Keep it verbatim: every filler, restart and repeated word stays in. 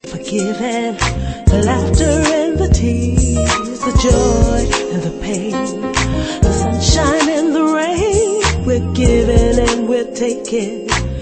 Forgiving the laughter and the tears, the joy and the pain, the sunshine and the rain. We're giving and we're taking.